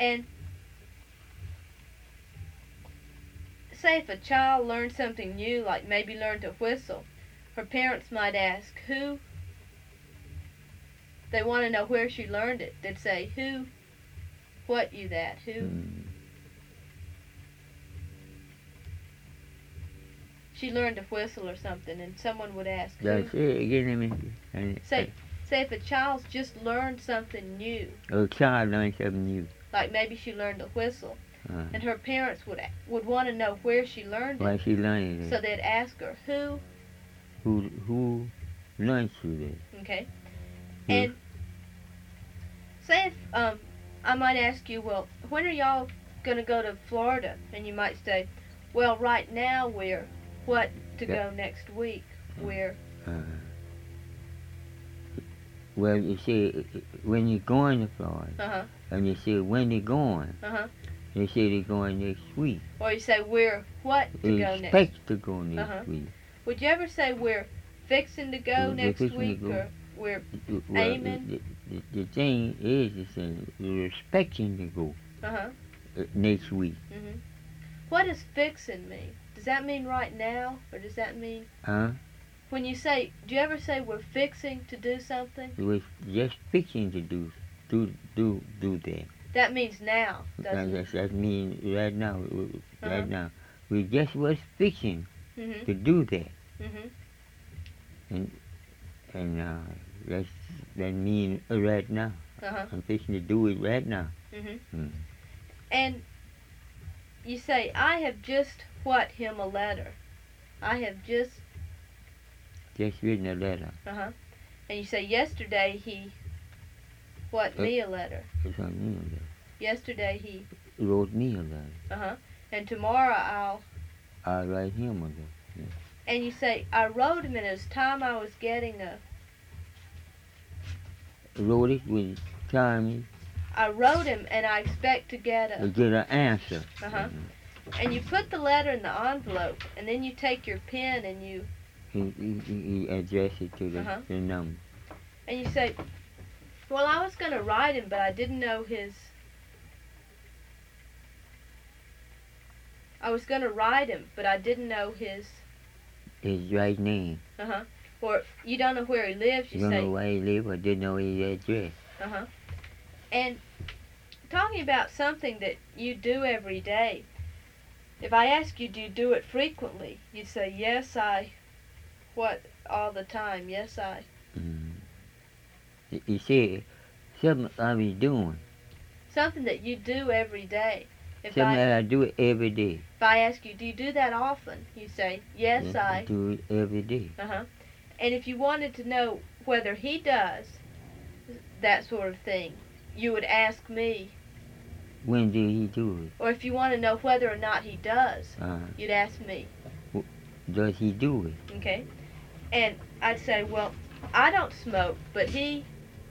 And say if a child learned something new, like maybe learned to whistle, her parents might ask who. They want to know where she learned it. They'd say, who, what you that, who. She learned to whistle or something, and someone would ask, who. That's it. Again, Say if a child's just learned something new. A child learned something new. Like maybe she learned to whistle, and her parents would want to know where she learned it. Why she learned it. So they'd ask her, who. Who learned you that? Okay. And say if I might ask you, well, when are y'all going to go to Florida? And you might say, well, right now we're to go next week. We're... Well, you see, when you're going to Florida, and you say when they're going, they say they're going next week. Or you say we're to go next. Expect to go next week. Would you ever say we're fixing to go next week, or we're aiming? The thing is, you're expecting to go next week. What does fixing mean? Does that mean right now, or does that mean... When you say, do you ever say we're fixing to do something? We're just fixing to do that. That means now, doesn't it? That means right now. Right now. We just was fixing to do that. And that means right now. I'm fixing to do it right now. And you say, I have just him a letter. I have just written a letter. And you say, yesterday he me a letter. It's on me a letter. Yesterday he wrote me a letter. And tomorrow I'll write him a letter. Yeah. And you say, I wrote him and it was time I was getting wrote it with time. I wrote him and I expect to get an answer. And you put the letter in the envelope, and then you take your pen and you address it to the number. And you say, well, I was going to write him, but I didn't know his... I was going to write him, but I didn't know his right name. Or you don't know where he lives, you say... You don't know where he lives, I didn't know his address. And talking about something that you do every day, if I ask you, do you do it frequently? You'd say, yes, all the time, yes, I. You see, something I be doing. Something that you do every day. Something that I do every day. If I ask you, do you do that often? You say, yes, I do it every day. And if you wanted to know whether he does that sort of thing, you would ask me. When did he do it? Or if you want to know whether or not he does, you'd ask me. Does he do it? Okay. And I'd say, well, I don't smoke, but he...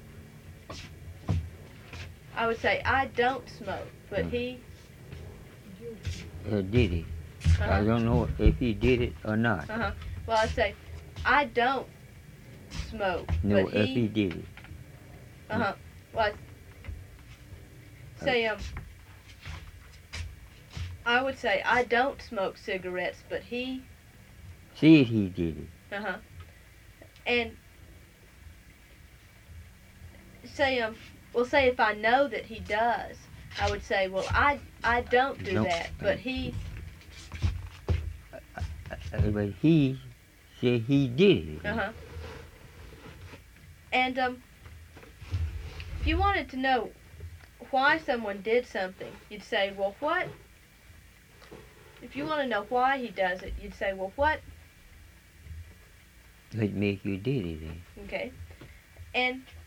I would say, I don't smoke, but he... Did he? I don't know if he did it or not. Well, I'd say, I don't smoke, no, but if he did it. Well, I'd say, I would say, I don't smoke cigarettes, but he... See if he did it. And say, well, say if I know that he does, I would say, well, I don't do that, but he... But he said he did it. And if you wanted to know why someone did something, you'd say, well, what? If you want to know why he does it, you'd say, well, what? What make you did it then? Okay. And